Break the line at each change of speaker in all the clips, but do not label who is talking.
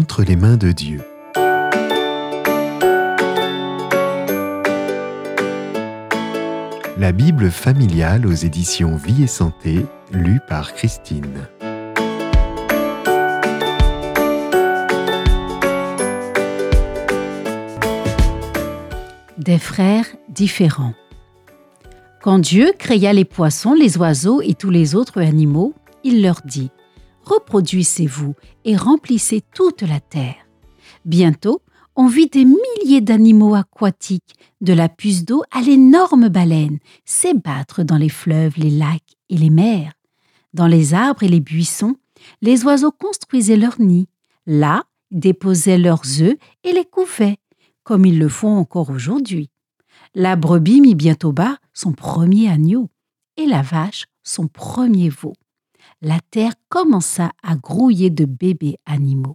entre les mains de Dieu. La Bible familiale aux éditions Vie et Santé, lue par Christine.
Des frères différents. Quand Dieu créa les poissons, les oiseaux et tous les autres animaux, il leur dit « Reproduisez-vous et remplissez toute la terre. » Bientôt, on vit des milliers d'animaux aquatiques, de la puce d'eau à l'énorme baleine, s'ébattre dans les fleuves, les lacs et les mers. Dans les arbres et les buissons, les oiseaux construisaient leurs nids. Là, ils déposaient leurs œufs et les couvaient, comme ils le font encore aujourd'hui. La brebis mit bientôt bas son premier agneau et la vache son premier veau. La terre commença à grouiller de bébés animaux.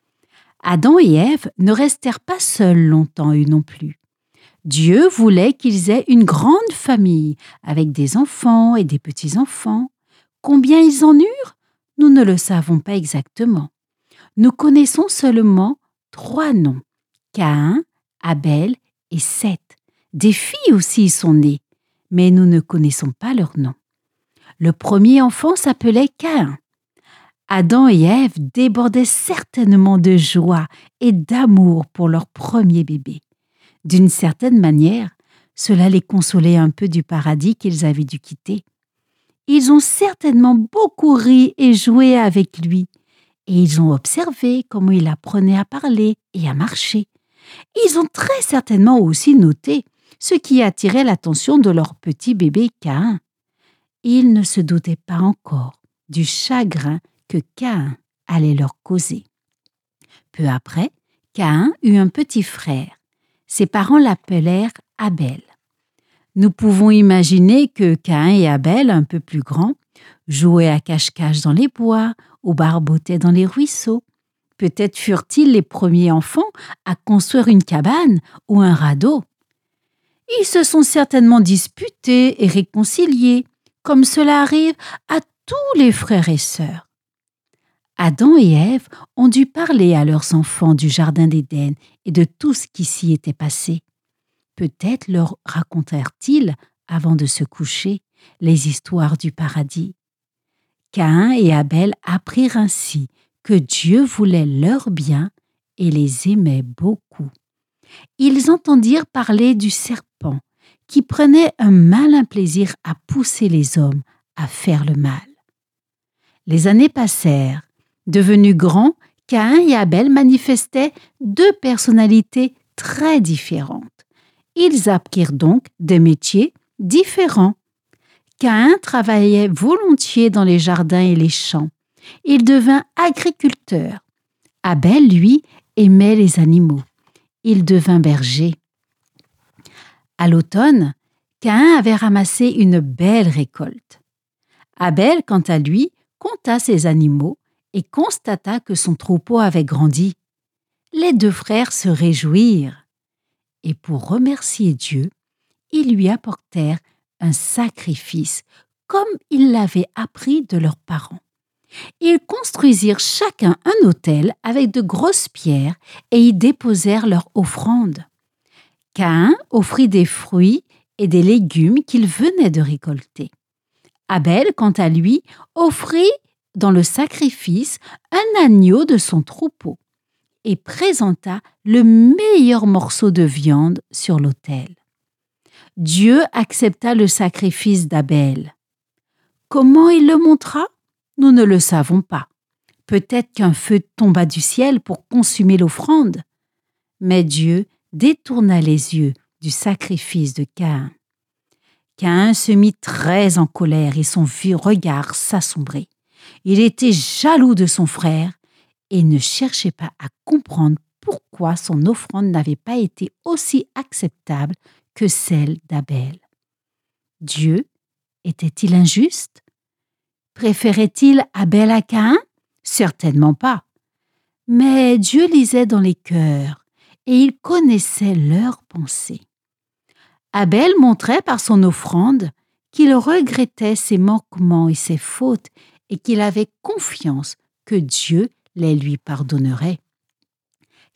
Adam et Ève ne restèrent pas seuls longtemps eux non plus. Dieu voulait qu'ils aient une grande famille avec des enfants et des petits-enfants. Combien ils en eurent? Nous ne le savons pas exactement. Nous connaissons seulement 3 noms, Caïn, Abel et Seth. Des filles aussi y sont nées, mais nous ne connaissons pas leurs noms. Le premier enfant s'appelait Caïn. Adam et Ève débordaient certainement de joie et d'amour pour leur premier bébé. D'une certaine manière, cela les consolait un peu du paradis qu'ils avaient dû quitter. Ils ont certainement beaucoup ri et joué avec lui, et ils ont observé comment il apprenait à parler et à marcher. Ils ont très certainement aussi noté ce qui attirait l'attention de leur petit bébé Caïn. Ils ne se doutaient pas encore du chagrin que Caïn allait leur causer. Peu après, Caïn eut un petit frère. Ses parents l'appelèrent Abel. Nous pouvons imaginer que Caïn et Abel, un peu plus grands, jouaient à cache-cache dans les bois ou barbotaient dans les ruisseaux. Peut-être furent-ils les premiers enfants à construire une cabane ou un radeau. Ils se sont certainement disputés et réconciliés, comme cela arrive à tous les frères et sœurs. Adam et Ève ont dû parler à leurs enfants du jardin d'Éden et de tout ce qui s'y était passé. Peut-être leur racontèrent-ils, avant de se coucher, les histoires du paradis. Caïn et Abel apprirent ainsi que Dieu voulait leur bien et les aimait beaucoup. Ils entendirent parler du serpent qui prenait un malin plaisir à pousser les hommes à faire le mal. Les années passèrent. Devenus grands, Caïn et Abel manifestaient 2 personnalités très différentes. Ils apprirent donc des métiers différents. Caïn travaillait volontiers dans les jardins et les champs. Il devint agriculteur. Abel, lui, aimait les animaux. Il devint berger. À l'automne, Caïn avait ramassé une belle récolte. Abel, quant à lui, compta ses animaux et constata que son troupeau avait grandi. Les 2 frères se réjouirent. Et pour remercier Dieu, ils lui apportèrent un sacrifice, comme ils l'avaient appris de leurs parents. Ils construisirent chacun un autel avec de grosses pierres et y déposèrent leur offrande. Caïn offrit des fruits et des légumes qu'il venait de récolter. Abel, quant à lui, offrit dans le sacrifice un agneau de son troupeau et présenta le meilleur morceau de viande sur l'autel. Dieu accepta le sacrifice d'Abel. Comment il le montra? Nous ne le savons pas. Peut-être qu'un feu tomba du ciel pour consumer l'offrande. Mais Dieu détourna les yeux du sacrifice de Caïn. Caïn se mit très en colère et son regard s'assombrit. Il était jaloux de son frère et ne cherchait pas à comprendre pourquoi son offrande n'avait pas été aussi acceptable que celle d'Abel. Dieu était-il injuste? Préférait-il Abel à Caïn? Certainement pas. Mais Dieu lisait dans les cœurs et il connaissait leurs pensées. Abel montrait par son offrande qu'il regrettait ses manquements et ses fautes et qu'il avait confiance que Dieu les lui pardonnerait.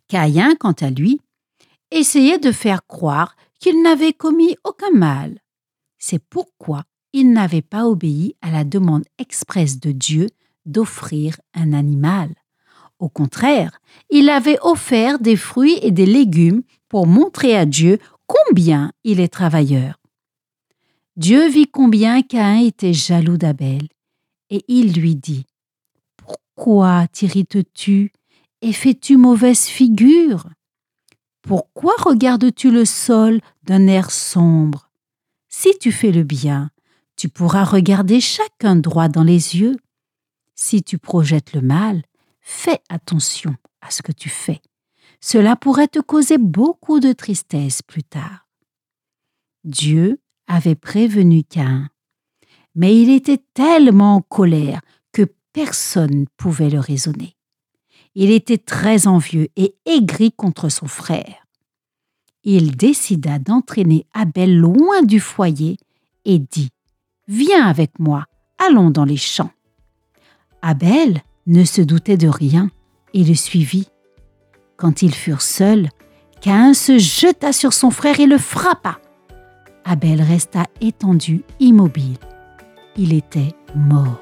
Caïn, quant à lui, essayait de faire croire qu'il n'avait commis aucun mal. C'est pourquoi il n'avait pas obéi à la demande expresse de Dieu d'offrir un animal. Au contraire, il avait offert des fruits et des légumes pour montrer à Dieu combien il est travailleur. Dieu vit combien Caïn était jaloux d'Abel, et il lui dit : « Pourquoi t'irrites-tu et fais-tu mauvaise figure ? Pourquoi regardes-tu le sol d'un air sombre ? Si tu fais le bien, tu pourras regarder chacun droit dans les yeux. Si tu projettes le mal, fais attention à ce que tu fais. Cela pourrait te causer beaucoup de tristesse plus tard. » Dieu avait prévenu Caïn, mais il était tellement en colère que personne ne pouvait le raisonner. Il était très envieux et aigri contre son frère. Il décida d'entraîner Abel loin du foyer et dit : « Viens avec moi, allons dans les champs. » Abel ne se doutait de rien et le suivit. Quand ils furent seuls, Caïn se jeta sur son frère et le frappa. Abel resta étendu, immobile. Il était mort.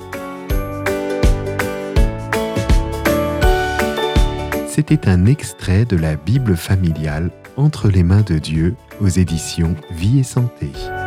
C'était un extrait de la Bible familiale Entre les mains de Dieu aux éditions Vie et Santé.